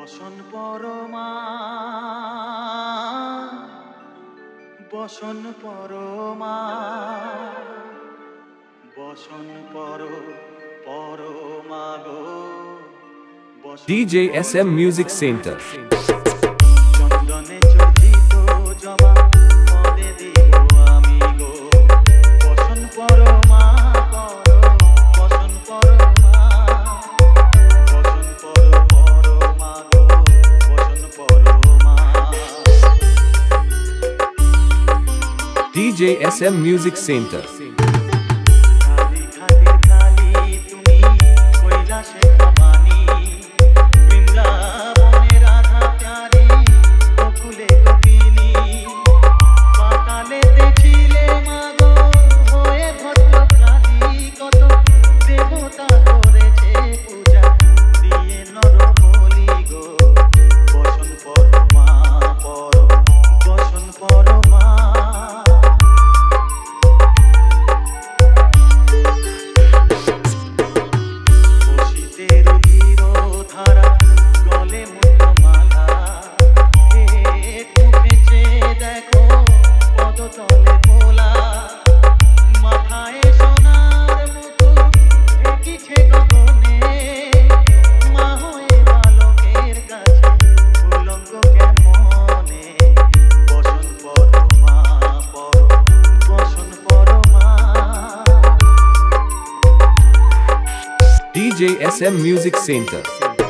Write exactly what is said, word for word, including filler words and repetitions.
বসন পরমা বসন পরমা বসন পর পরমা গো D J S M Music Center. চন্দনে চর্চিত জবা পদে দিব আমি গো বসন পরমা পর বসন পরমা বসন পর পরমা গো বসন Parama D J S M Music Center. খালি খালি খালি তুমি কৈলাসে ভবানী বৃন্দাবনে রাধা প্যারি বকুলে গোপিনী পাতালেতে ছিলে মাগো হয়ে ভদ্রকালী কত দেবতা করেছে পূজা দিয়ে নর বলি গো বসন পরমা পর বসন পরমা ধারা গলে মুক্তমালা হে উঠেছে দেখো পদতলে ভোলা মাথায় সোনার মুকুট ঢেকিছে গগনে মা হয়ে বালকের কাছে উলঙ্গ কেমনে বসন পরমা পর বসন Parama D J S M Music Center.